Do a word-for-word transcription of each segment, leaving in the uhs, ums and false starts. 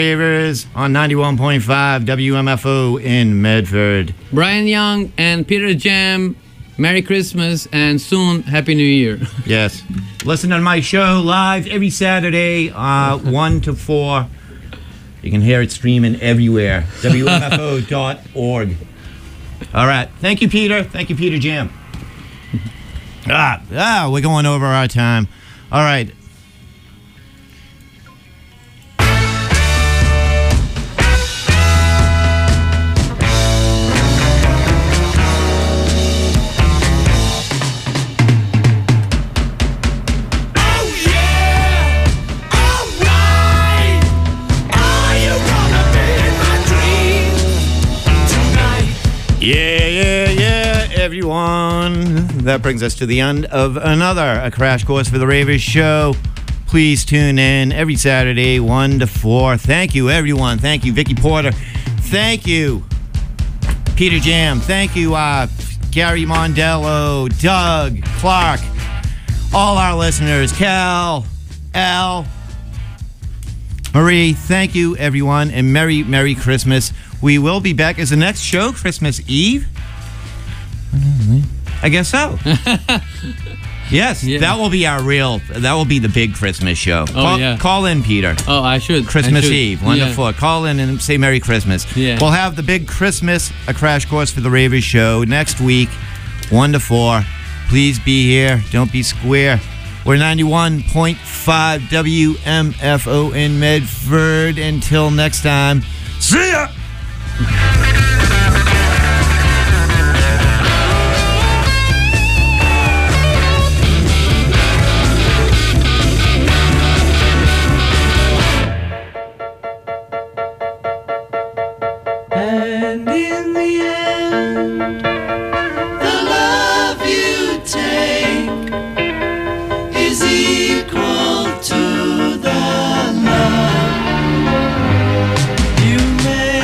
Ravers on ninety-one point five W M F O in Medford. Brian Young and Peter Jam, Merry Christmas and soon Happy New Year. Yes. Listen to my show live every Saturday, uh, one to four. You can hear it streaming everywhere. W M F O dot org. All right. Thank you, Peter. Thank you, Peter Jam. Ah, ah, we're going over our time. All right. Yeah, yeah, yeah, everyone. That brings us to the end of another A Crash Course for the Ravers show. Please tune in every Saturday, one to four. Thank you, everyone. Thank you, Vicky Porter. Thank you, Peter Jam. Thank you, uh, Gary Mondello, Doug, Clark, all our listeners, Cal, Al, Marie. Thank you, everyone, and Merry, Merry Christmas. We will be back. Is the next show Christmas Eve? I guess so. Yes, yeah. That will be our real, that will be the big Christmas show. Oh, call, yeah. Call in, Peter. Oh, I should. Christmas I should. Eve, one yeah. to four. Call in and say Merry Christmas. Yeah. We'll have the big Christmas A Crash Course for the Ravers show next week, one to four. Please be here. Don't be square. We're ninety-one point five W M F O in Medford. Until next time, see ya! And in the end, the love you take is equal to the love you make.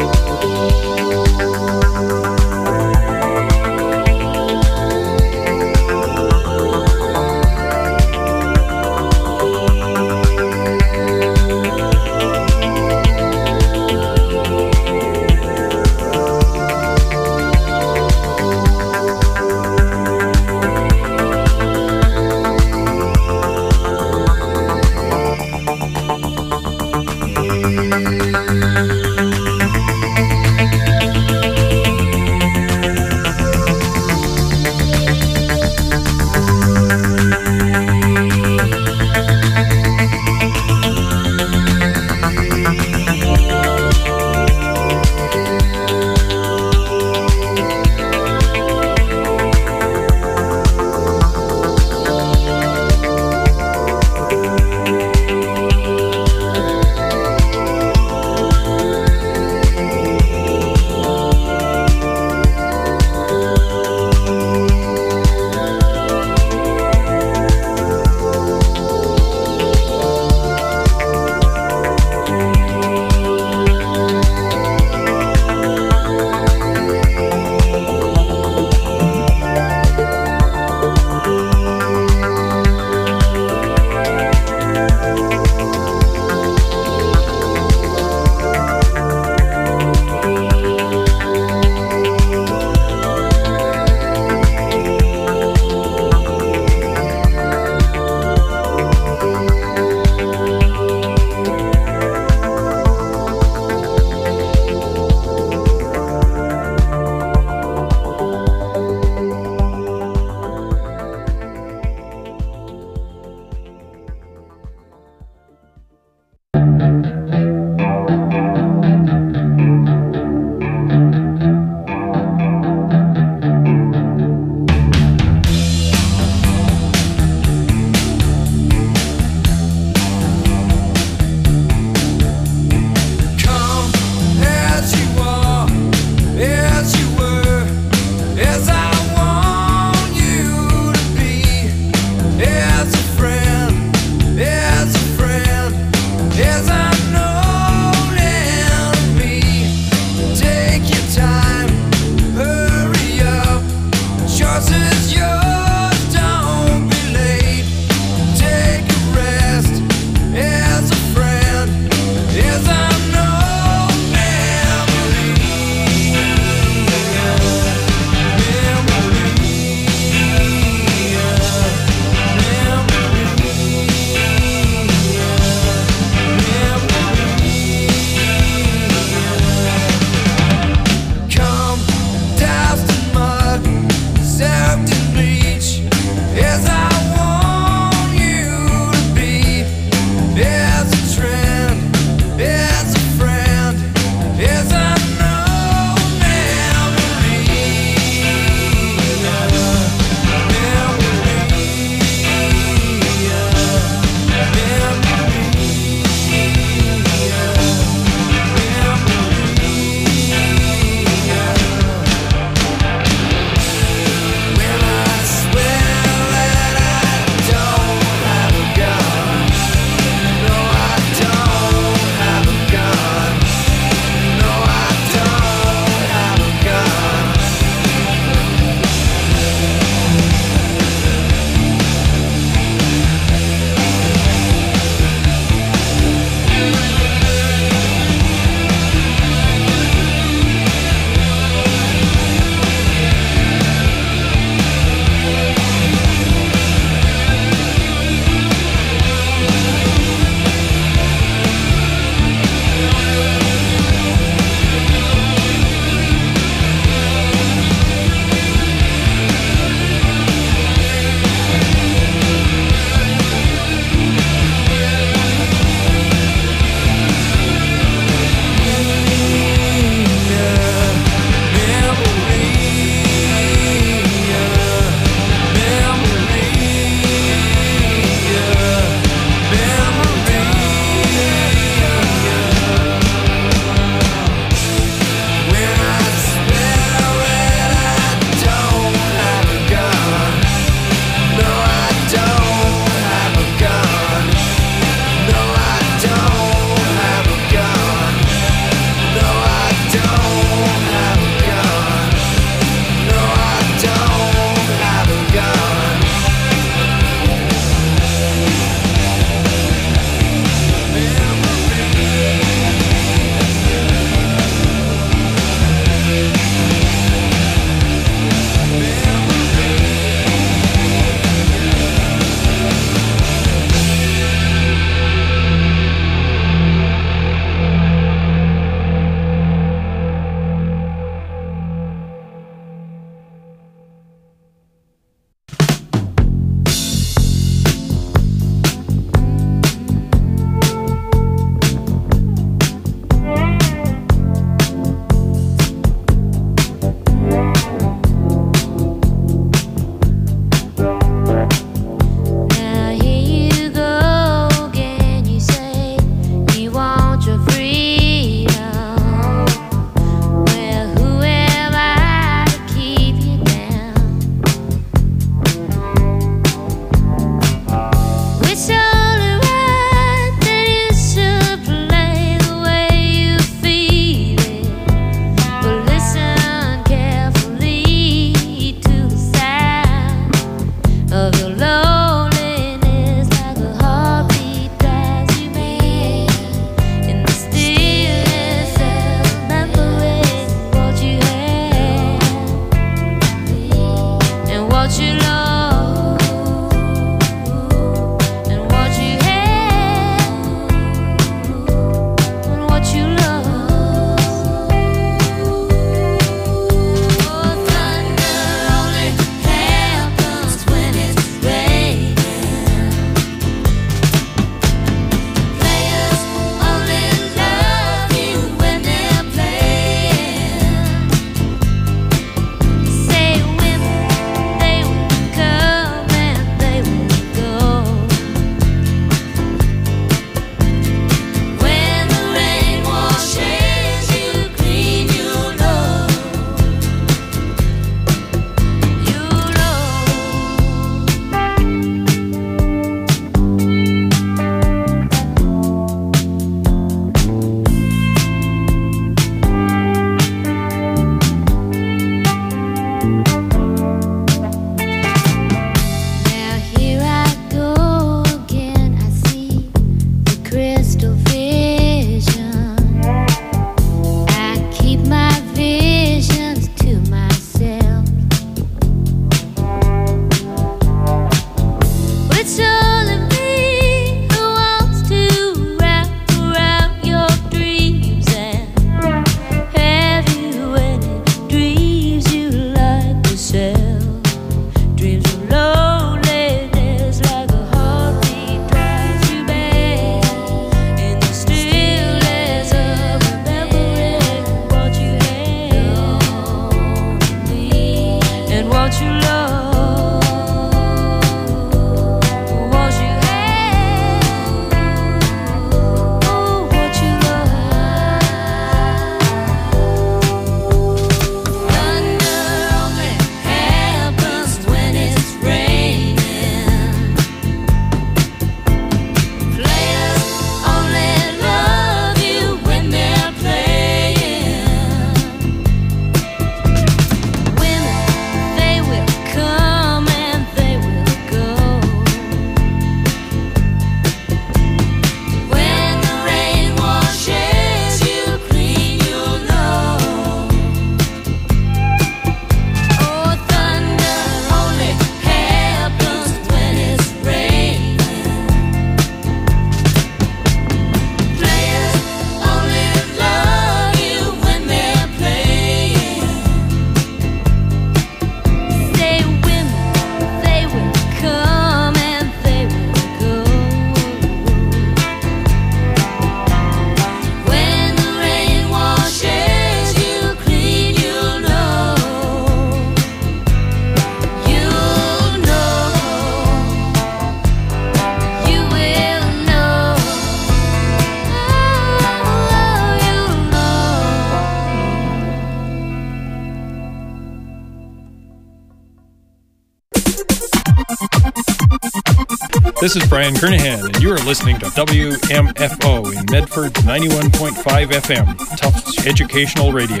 This is Brian Kernahan, and you are listening to W M F O in Medford ninety-one point five F M, Tufts Educational Radio.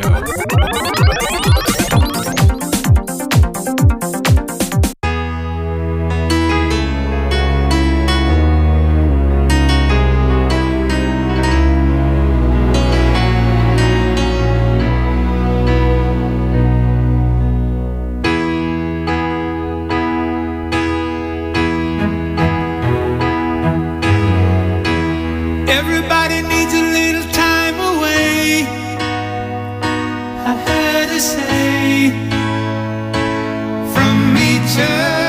Everybody needs a little time away, I heard her say, from each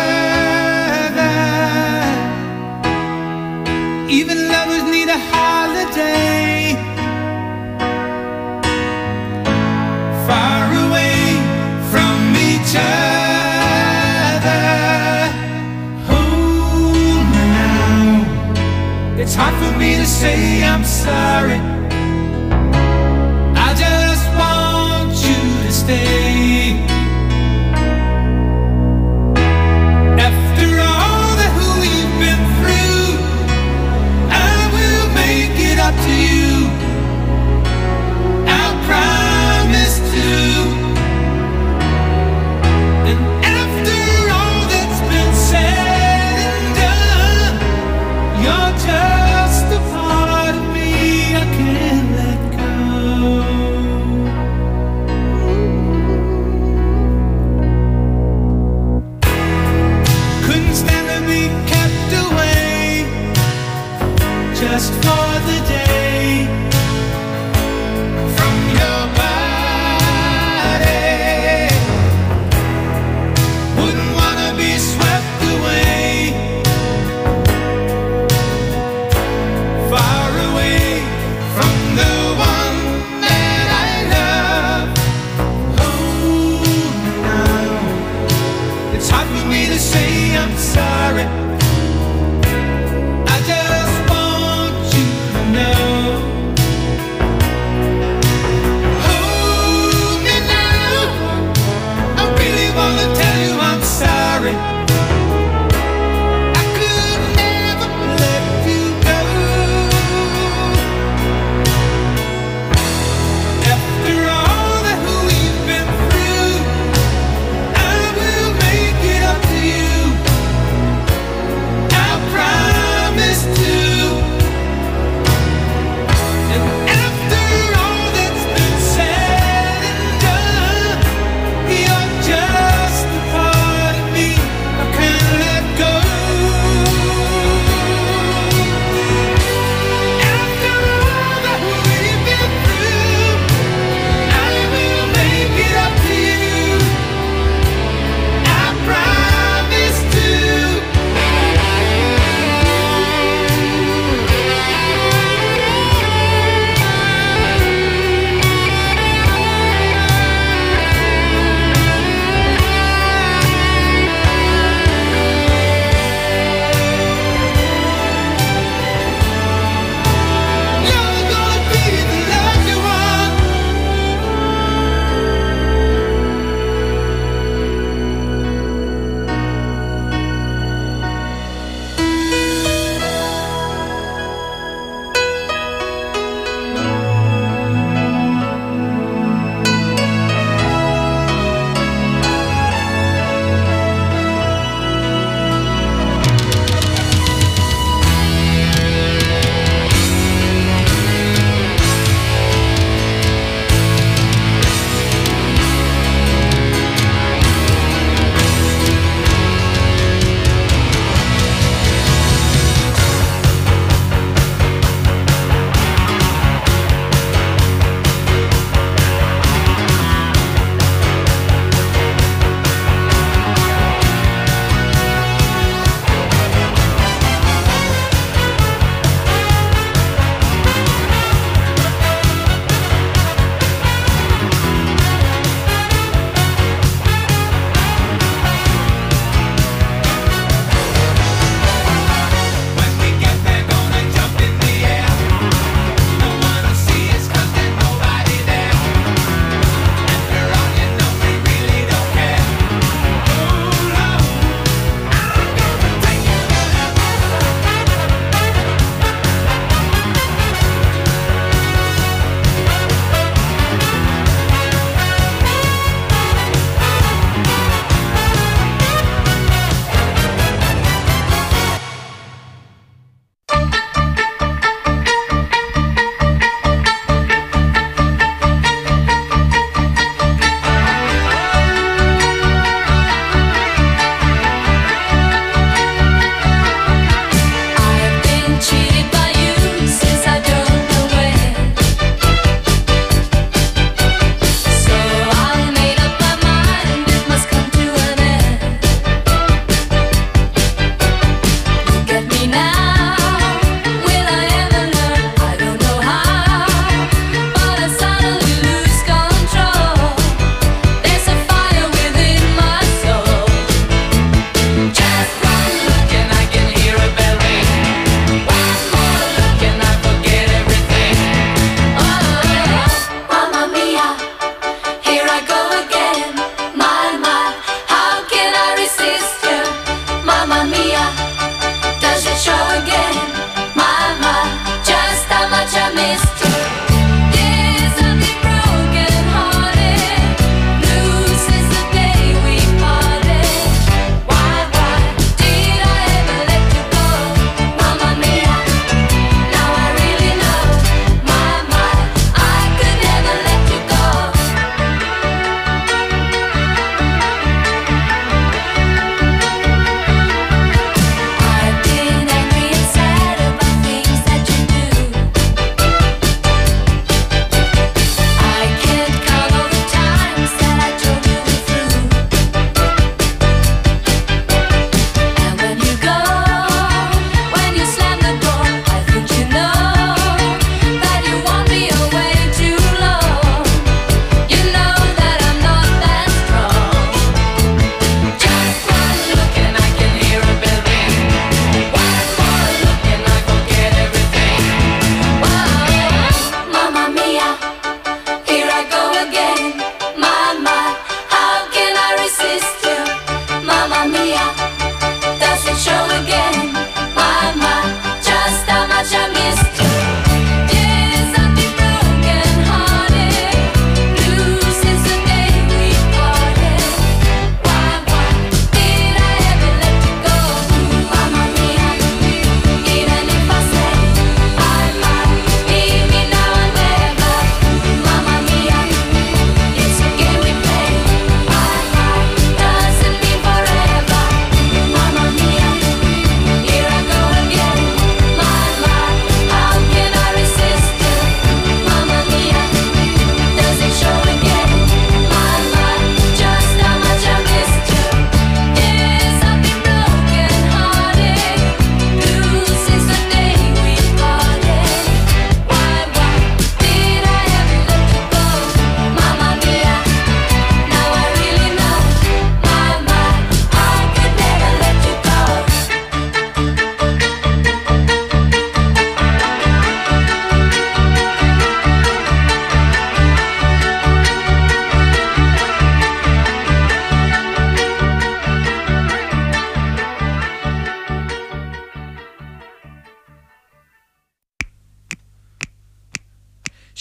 other. Even lovers need a holiday, far away from each other. Hold me now, it's hard for me to say I'm sorry. I just want you to stay. After all that we've been through, I will make it up to you. I promise to. And after all that's been said and done, you're just a part of me I can't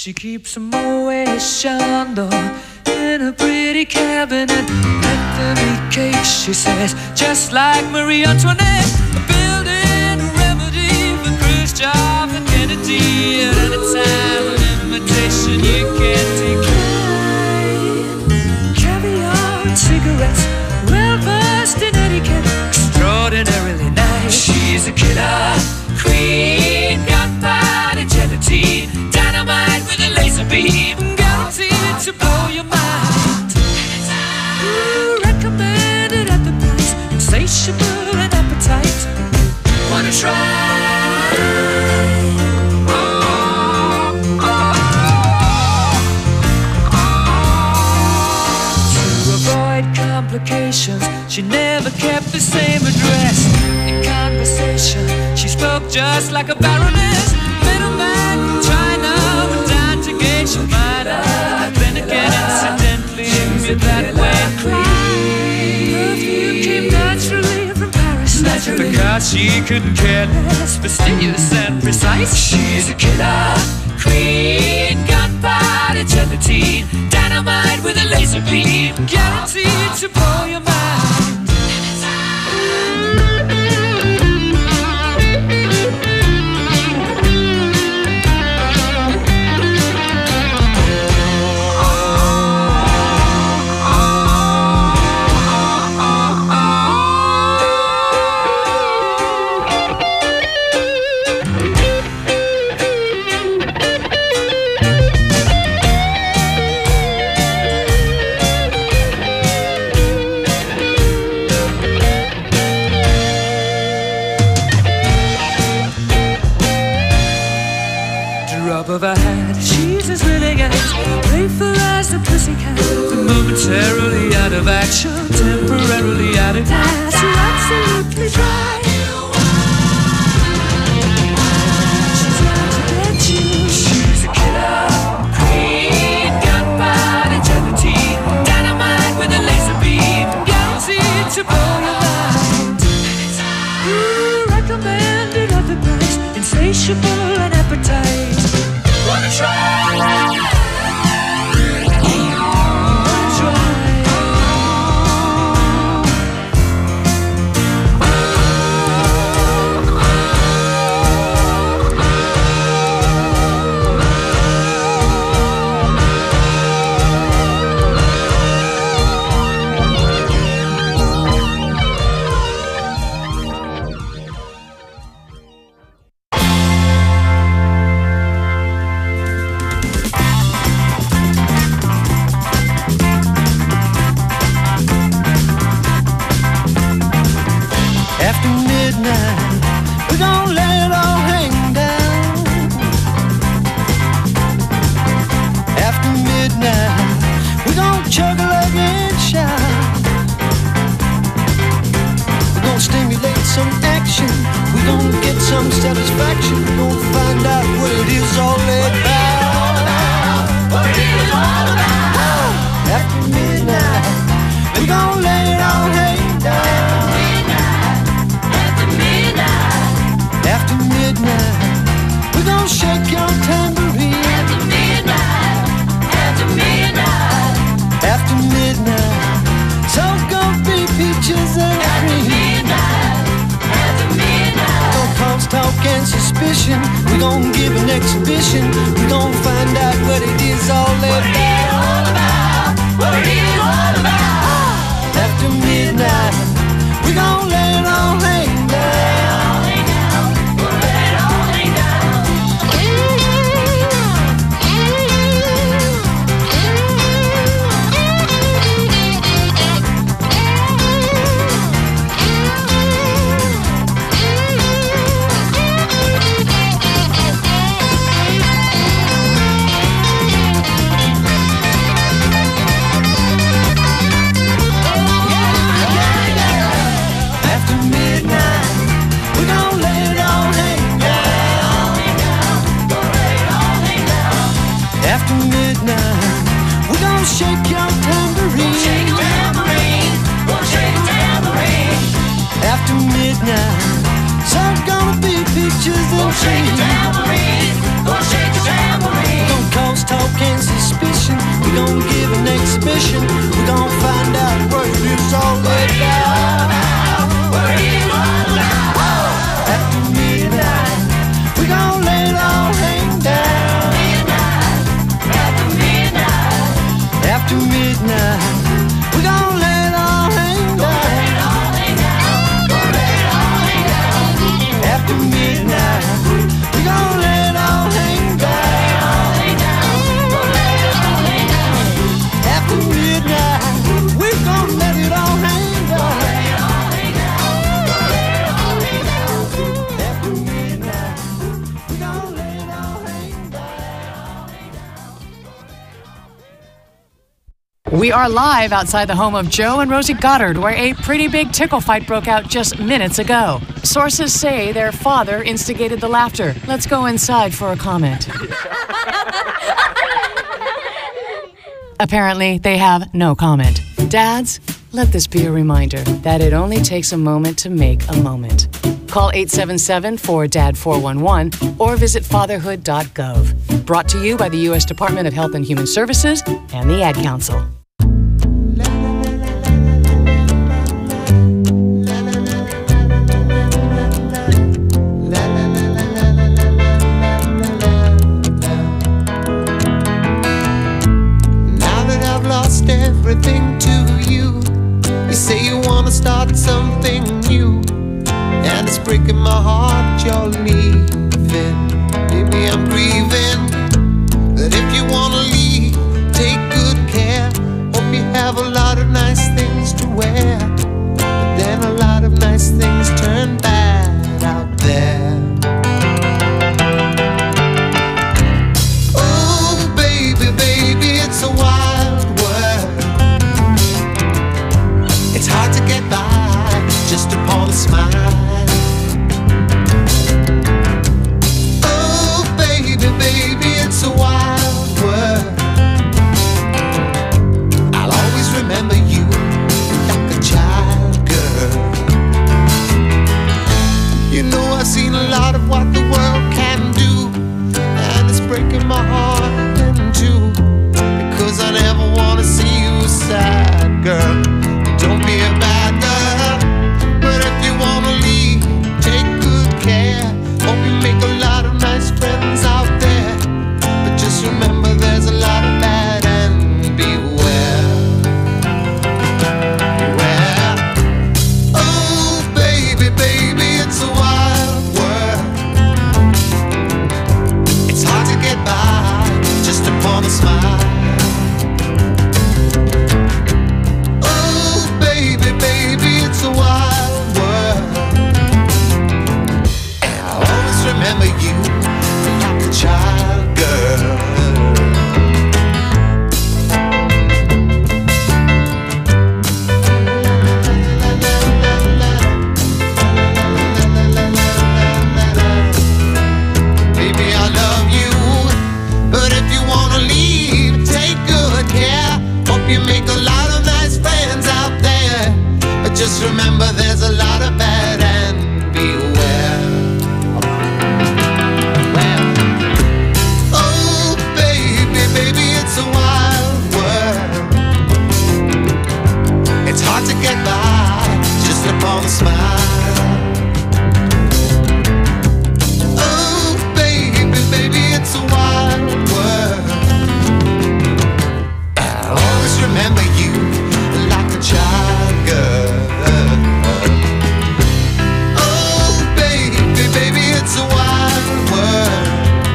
She keeps a Moet Chandon in a pretty cabinet. Let them eat cake, she says, just like Marie Antoinette. Building a remedy for Khrushchev and Kennedy. At any time, an invitation you can't decline. Caviar and cigarettes, well versed in etiquette, extraordinarily nice. She's a killer queen, gunpowder gelatine, dynamite with a laser beam, guaranteed to blow your mind. Ooh, recommended at the price, insatiable and appetite. Wanna try? Oh, oh, oh. To avoid complications, she never kept the same address. In conversation, she spoke just like a baroness. Middleman from China went down to gauge she might have been again incidentally with that way clean. Perfume came naturally from Paris, naturally, because she couldn't care less, fastidious and precise. She's a killer queen, gunpowder gelatine, dynamite with a laser beam, guaranteed to blow your mind. Of her hat, she's as willing as playful as a pussycat, but momentarily out of action, temporarily out of gas. You're absolutely dry. She's out to get you. She's a killer queen, gunpowder gelatine, dynamite with a laser beam, guaranteed to blow your mind. Ooh, recommended at the price, insatiable and appetite. Wanna try? gonna give an exhibition. We're gonna find out where it is all laid down. Where it all down. After midnight, we're gonna let it all hang down. Midnight, after midnight, after midnight, we're gonna let it all hang down. Gonna let it all hang down. After midnight, we're gonna let it all hang down. After midnight, we're gonna let it all hang down. After midnight, we're gonna let it all hang down. We are live outside the home of Joe and Rosie Goddard, where a pretty big tickle fight broke out just minutes ago. Sources say their father instigated the laughter. Let's go inside for a comment. Apparently, they have no comment. Dads, let this be a reminder that it only takes a moment to make a moment. Call eight seven seven, four D A D, four one one or visit fatherhood dot gov. Brought to you by the U S Department of Health and Human Services and the Ad Council. Everything to you. You say you wanna start something new, and it's breaking my heart you're leaving. Maybe I'm grieving, but if you wanna leave, take good care. Hope you have a lot of nice things to wear, but then a lot of nice things turn bad out there. Oh baby, baby, it's a wild world. It's hard to get by just upon a smile. Oh, baby, baby, it's a wild world. I'll always remember you like a child, girl. You know I've seen a lot of what the world can do, and it's breaking my heart in two, because I never want to see you sad, girl. Don't be a bad girl, but if you wanna leave, take good care. Hope you make a lot of nice friends out there, but just remember there's a lot of bad and beware. Beware. Oh baby, baby, it's a wild world. It's hard to get by just upon a smile. It's a wild world, and I'll always remember you like a child, girl. Baby, I love you, but if you wanna leave, take good care. Hope you make a lot of nice friends out there, but just remember there's a lot of bad and beware. Well, oh baby, baby, it's a wild world. It's hard to get by just upon a smile. Oh baby, baby, it's a wild world. I'll always remember you like a child, girl. Oh baby, baby, it's a wild world,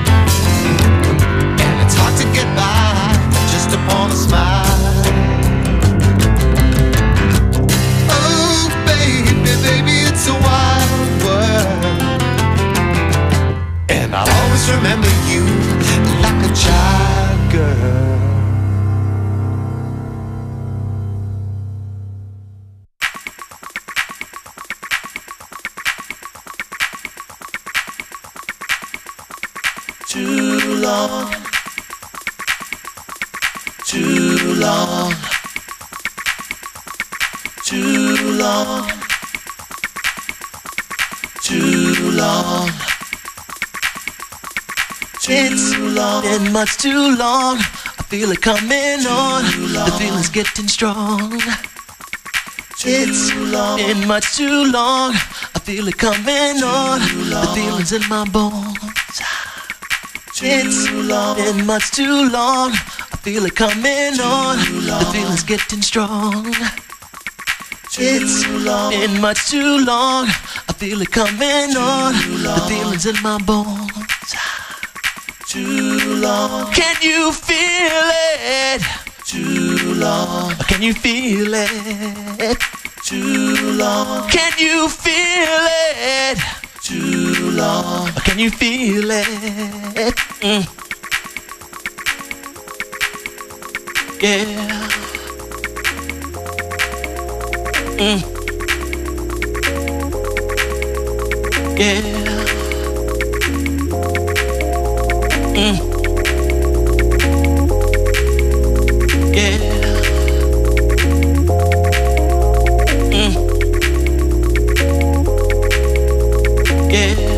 and it's hard to get by just upon a smile. Oh baby, baby, it's a wild world, and I'll always remember you like a child, girl. Too long, too long, too long, too long. It's been much too long. I've feel it coming on. The feeling's getting strong. It's been much too long. I feel it coming on. The feeling's in my bones. It's been much too long. I feel it coming on. The feeling's getting strong. It's been much too long. I feel it coming on. The feeling's in my bones. Too long. Can you feel it? Too long. Can you feel it? Too long. Can you feel it? Too long. Can you feel it? Mm. Yeah. Mm. Yeah. Mm. Yeah. Mm. Yeah.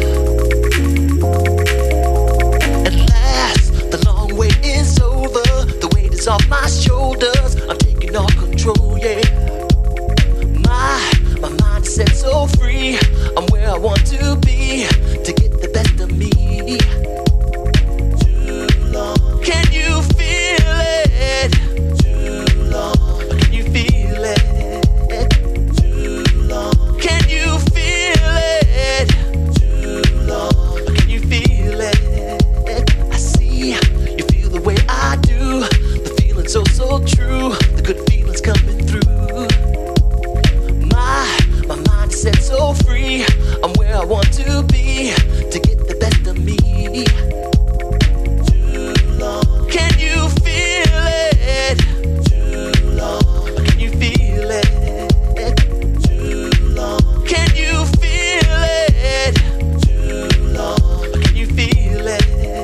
At last, the long wait is over. The weight is off my shoulders. I'm taking all control, yeah. My, my mind is set so free. I'm where I want to be to get the best of me. Can you feel it? Too long. Can you feel it? Too long. Can you feel it? Too long. Can you feel it? I see you feel the way I do. The feeling so, so true. The good feeling's coming through. My, my mind is set so free. I'm where I want to be to get the best of me. Can you feel it? Too long. Can you feel it? Too long. Can you feel it? Too long. Can you feel it?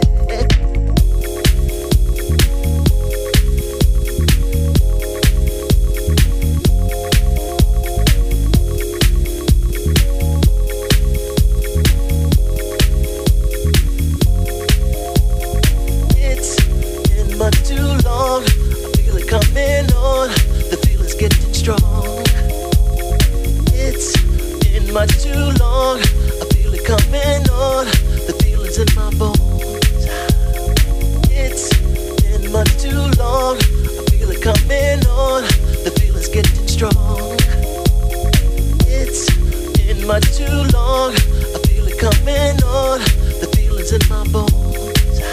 Coming on, the feeling's getting strong. It's been much too long. I feel it coming on, the feeling's in my bones. It's been much too long. I feel it coming on, the feeling's getting strong. It's been much too long. I feel it coming on, the feeling's in my bones.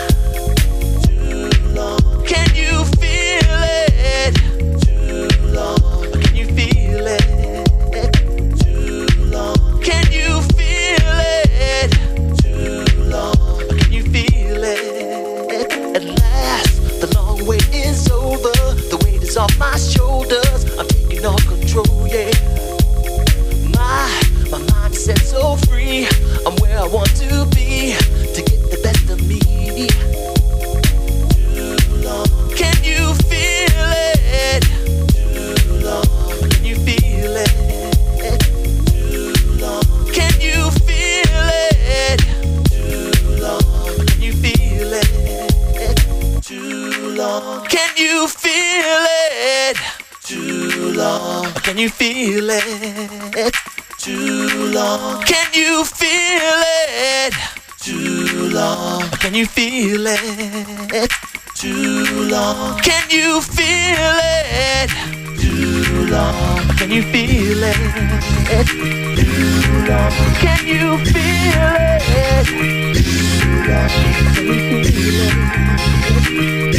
Too long. Can you feel it? Too long. Can you feel it? Too long. Can you feel it? Too long. Can you feel it? At last, the long wait is over. The weight is off my shoulders. I'm taking all control, yeah. My, my mind is set so free. I'm where I want to be to get the best of me. Can you feel it? Too long. Can you feel it? Too long. Can you feel it? Too long. Can you feel it? Too long. Can you feel it? Too long. Can you feel it? Too long. Can you feel it? Too long. Can you feel it? Too long. Can you feel it? Too long. Can you feel it? Too long. Can you feel it? Too long. Can you feel it?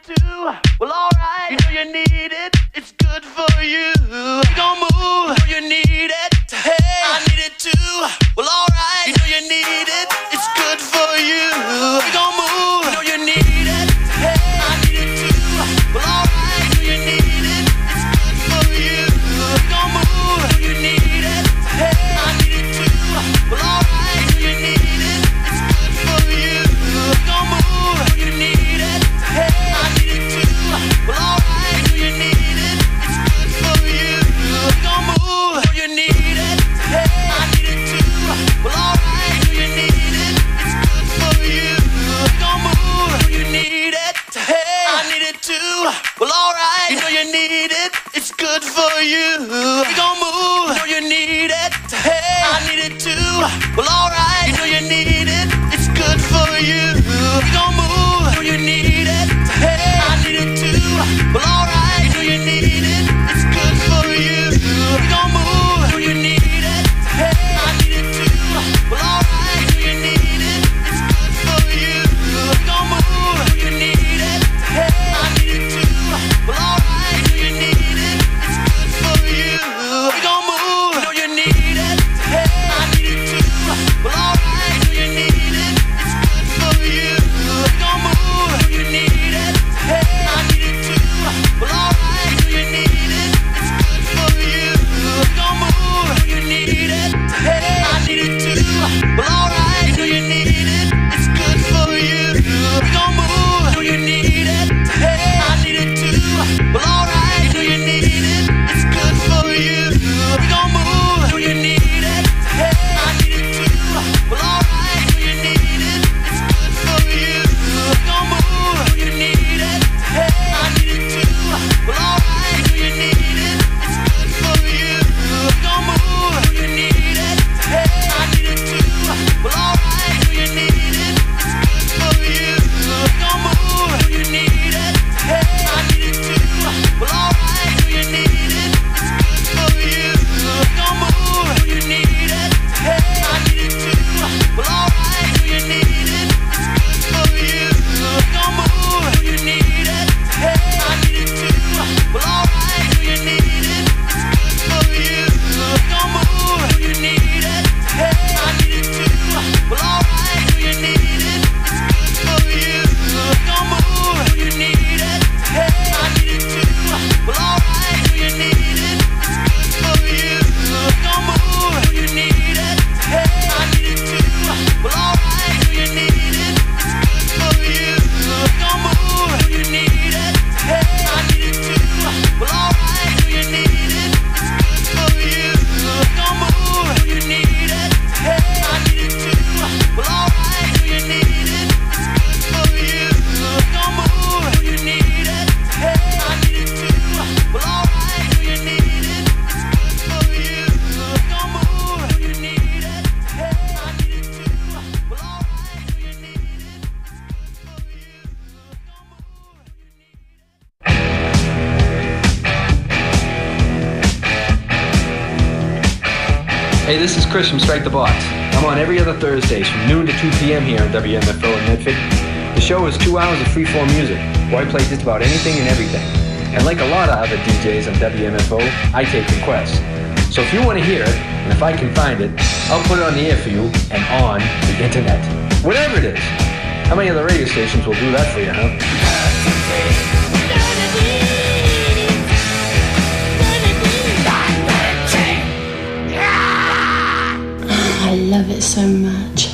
too. Well, alright. You know you need it. It's good for you. You gon' move. You know you need it. Hey, I need it too. Well, alright. You know you need it. It's good for you. You gon' move. You know you need it. Hey, I need it too. Well, alright. You know you need it. It's good for you. You gon' move. You know you need it. Hey, I need it too. Well, alright. You know you need it. It's good for you. You gon' move. You know you need it. Hey, I need it too. Well, alright. You know you need it. It's good for you. You gon' move. You know you need it. Hey, I need it too. Well, alright. You know you need it. It's good for you. You gon' move. You know you need it. Hey, I need it too. Well, alright. You know you need it. It's good for you. You gon' move. You know you need it. Hey, I need it too. Well, alright. You know you need it. It's good for you. You gon' move. You know you need it. Hey, I need it too. Well, alright. You know you need it. It's good for you. You gon' move. You know you need it. Hey, I need it too. Well, alright. You know you need it. It's good for you. You gon' move. You know you need it. Hey, I need it too. Well, alright. You know you need it. It's good for you. You gon' move. You know you need it. Hey, I need it too. Well, alright. You know you need it. It's good for you. You gon' move. You know you need it. Hey, I need it too. Well, alright. You know you need it. It's good for you. You gon' move. You know you need it. Hey, I need it too. Well, alright. You know you need it. It's good for you. You gon' move. You know you need it. Hey, I need it too. Well, alright. You know you need it. It's good for you. You gon' move. You know you need it. Hey, I need it too. Well, alright. You know you need it. It's good for you. You gon' move. You know you need it. Hey, I need it too. Well, alright. You know you need it. It's good for you. You gon' move. You know you need it. Hey, I need it too. Well, alright. You know you need it. It's good for you. You gon' move. You know you need it. Hey, I need it too. Well, alright. You know you need it. It's good for you. You gon' move. You know you need it. Hey, I need it too. Well, alright. You know you need it. It's good for you. You gon' move. You know you need it. Hey, I need it too. Well, alright. You know you need it. It's good for you. You gon' move. You know you need it. Hey, I need it too. Well, alright. You know you need it. It's good for you. You gon' move. You know you need it. Hey, I need it too. Well, alright. You know you need it. It's good for you. You gon' move. You know you need it. Hey, I need it too. Well, alright. You know you need it. It's good for you. You gon' move. You know you need it. Hey, I need it too. Well, alright. You know you need it. It's good for you. You gon' move. You know you need it. Hey, I need it too. Well, alright. You know you need it. It's good for you. You gon' move. You know you need it. Hey, I need it too. Well, alright. You know you need it. It's good for you. You gon' move. You know you need it. Hey, I need it too. Well, alright. You know you need it. It's good for you. Hey, this is Chris from Strike the Box. I'm on every other Thursdays from noon to two p.m. here on W M F O in Medford. The show is two hours of freeform music, where I play just about anything and everything. And like a lot of other D Js on W M F O, I take requests. So if you want to hear it, and if I can find it, I'll put it on the air for you and on the internet. Whatever it is. How many other radio stations will do that for you, huh? I love it so much.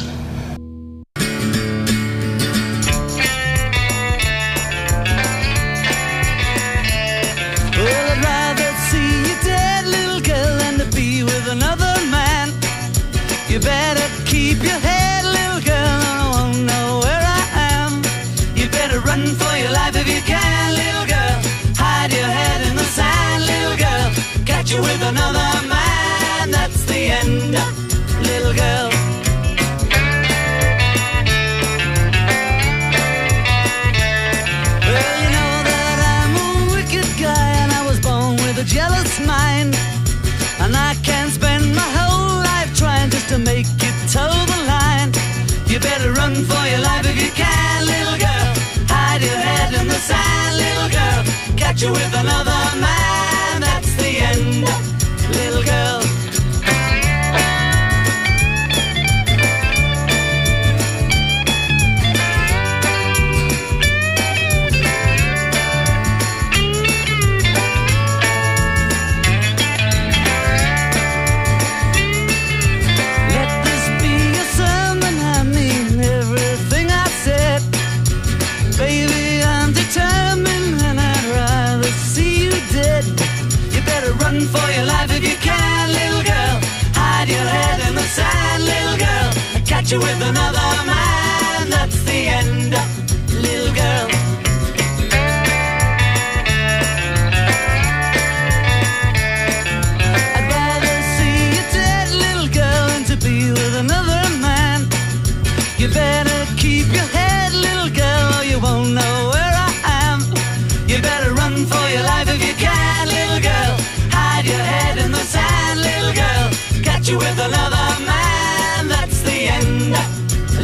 Well, I'd rather see you dead, little girl, than to be with another man. You better keep your head, little girl, and I won't know where I am. You better run for your life if you can, little girl. Hide your head in the sand, little girl. Catch you with another man, that's the end, little girl. Well, you know that I'm a wicked guy, and I was born with a jealous mind. And I can spend my whole life trying just to make it toe the line. You better run for your life if you can, little girl. Hide your head in the sand, you with another man, that's the end, little girl. Run for your life if you can, little girl. Hide your head in the sand, little girl. I'll catch you with another man, that's the end, little girl. I'd rather see you dead, little girl, than to be with another man. You better keep your head, little girl, or you won't know where I am. You better run for your life if you can, little girl. Hide your head in the sand, little girl. Catch you with another man, that's the end,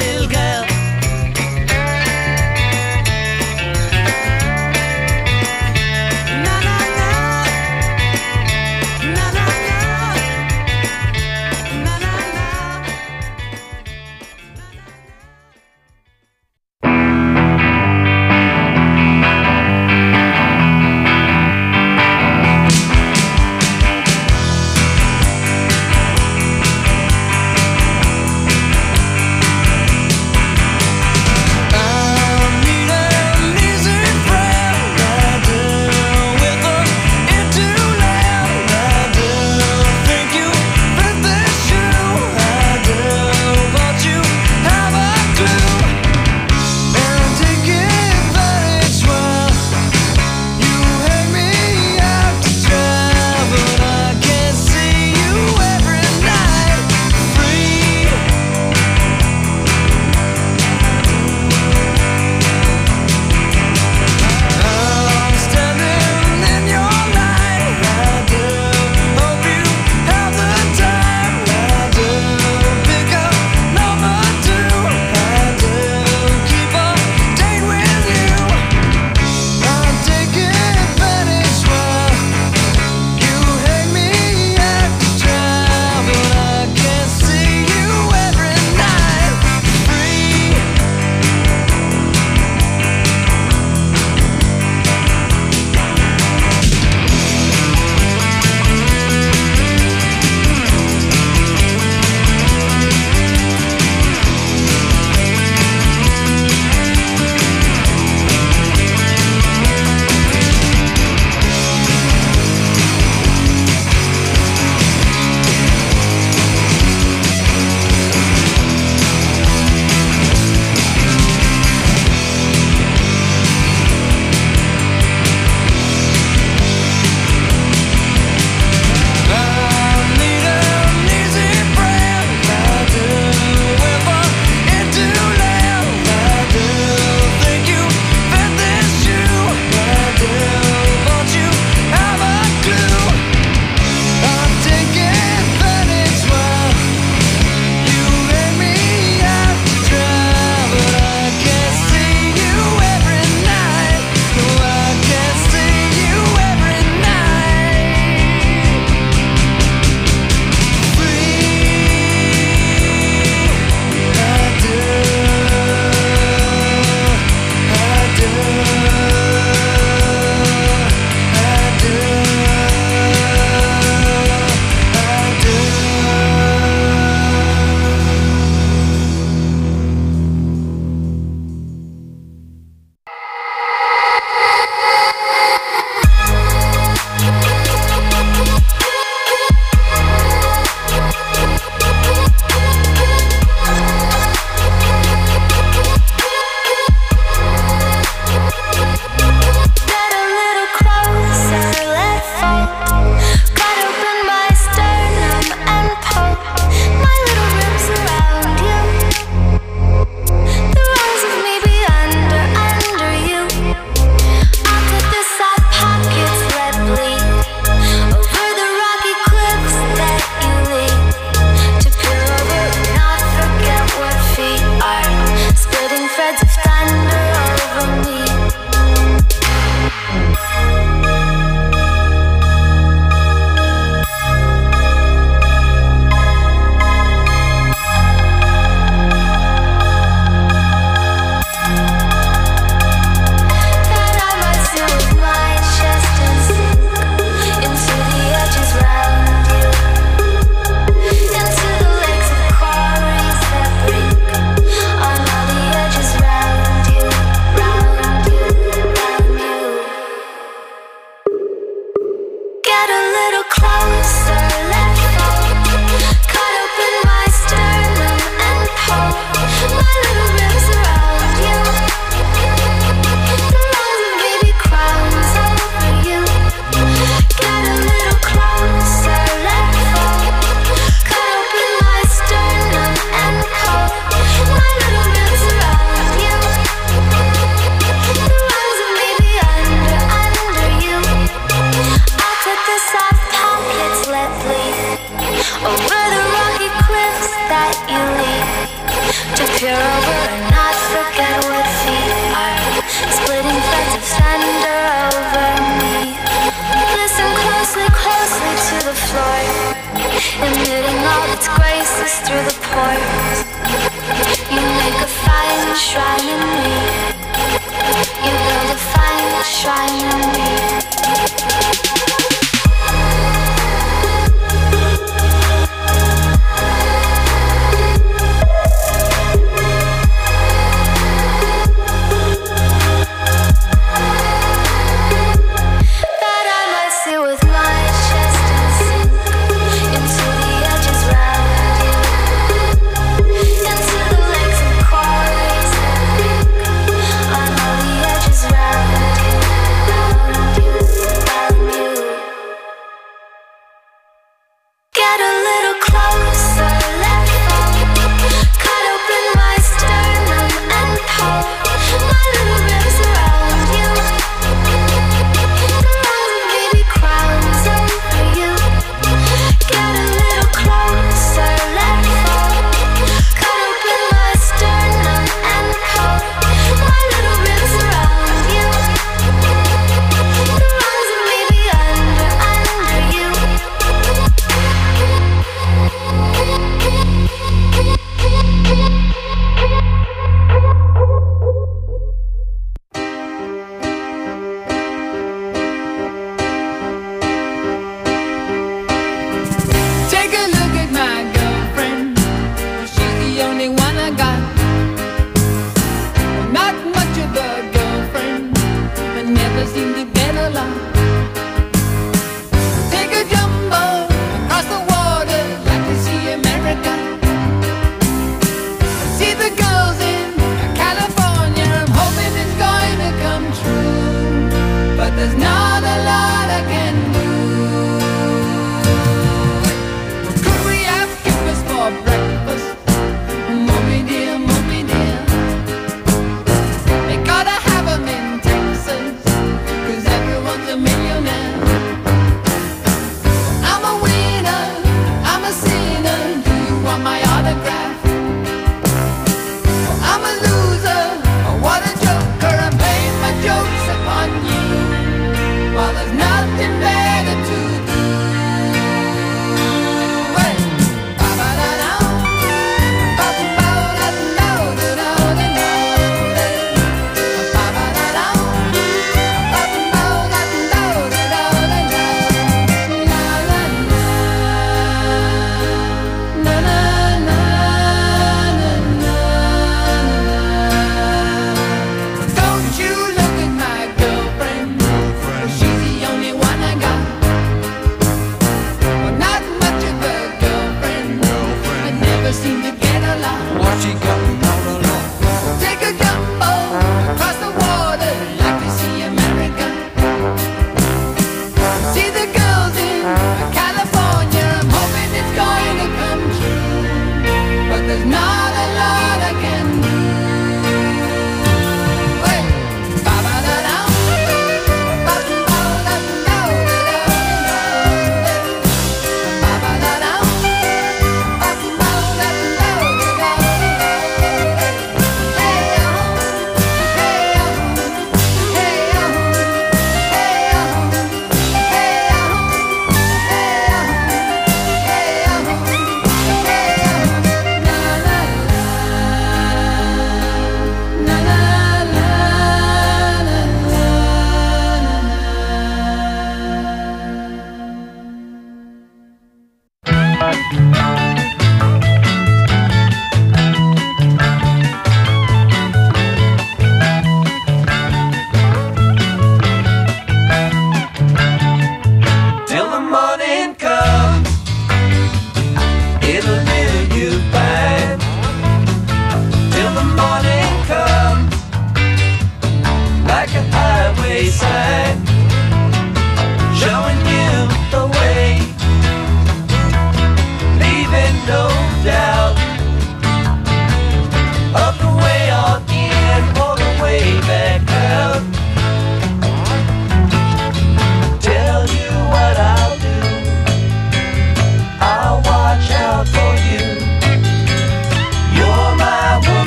You build a fire, shine on me.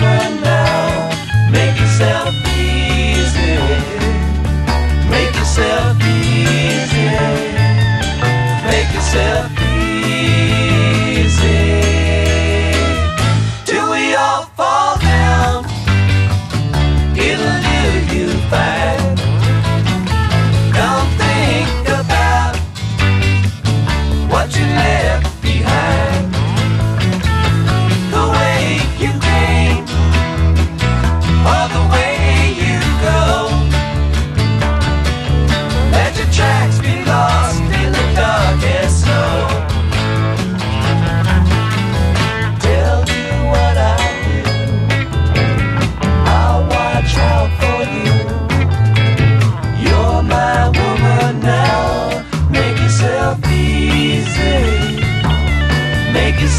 yourself easy. Make yourself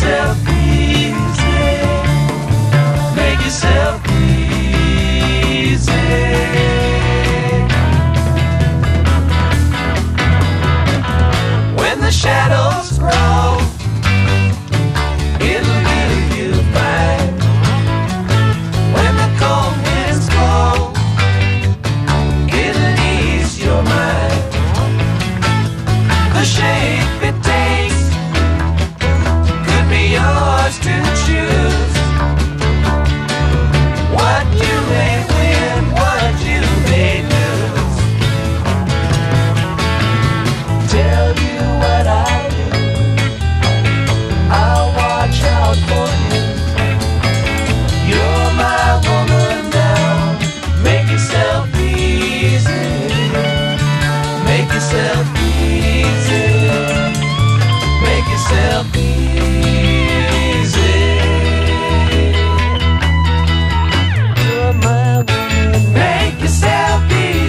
yourself.